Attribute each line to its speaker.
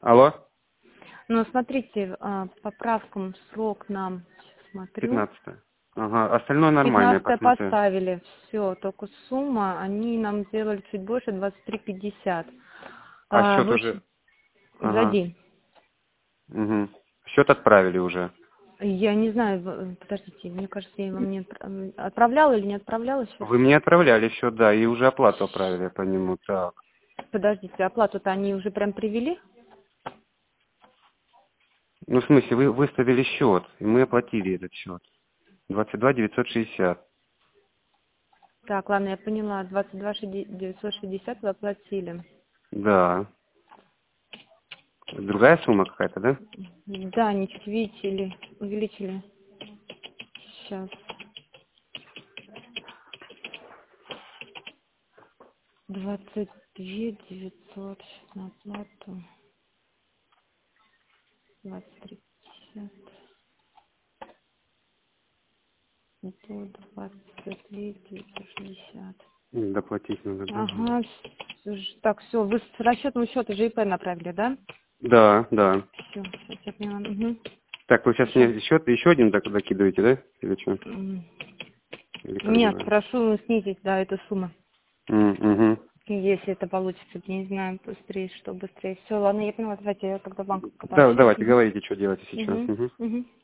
Speaker 1: Алло?
Speaker 2: Ну, смотрите, по правкам срок нам, сейчас смотрю,
Speaker 1: 15. Ага, остальное нормальное,
Speaker 2: 15
Speaker 1: посмотрю.
Speaker 2: поставили, все, только сумма, они нам сделали чуть больше, 23,50.
Speaker 1: А счет
Speaker 2: В
Speaker 1: уже...
Speaker 2: общем,
Speaker 1: Ага.
Speaker 2: зайди.
Speaker 1: Угу. Счет отправили уже.
Speaker 2: Я не знаю, подождите, мне кажется, я вам не отправляла или не отправляла сейчас?
Speaker 1: Вы мне отправляли счет, да, и уже оплату отправили по нему. Так.
Speaker 2: Подождите, оплату-то они уже прям привели?
Speaker 1: Ну, в смысле, вы выставили счет, и мы оплатили этот счет. 22 960.
Speaker 2: Так, ладно, я поняла, 22 960 вы оплатили.
Speaker 1: Да. Другая сумма какая-то, да?
Speaker 2: Да, они чуть увеличили. Сейчас. 22 900 на оплату. 23,50 до 23 960.
Speaker 1: Доплатить надо, да?
Speaker 2: Ага, так, все, вы с расчетного счета ЖИП направили, да?
Speaker 1: Да, да.
Speaker 2: Все, сейчас я поняла. Угу.
Speaker 1: Так, вы сейчас
Speaker 2: Сейчас.
Speaker 1: мне счет еще один докидываете, да? Или что? Или как
Speaker 2: Нет,
Speaker 1: делаем?
Speaker 2: прошу снизить, да, эту сумму.
Speaker 1: Угу.
Speaker 2: Если это получится, не знаю, быстрее, что быстрее. Все, ладно, я поняла, давайте я тогда в банк
Speaker 1: Да,
Speaker 2: пообщаюсь.
Speaker 1: давайте,
Speaker 2: Угу.
Speaker 1: говорите, что делать сейчас.
Speaker 2: Угу.
Speaker 1: Угу.
Speaker 2: Угу.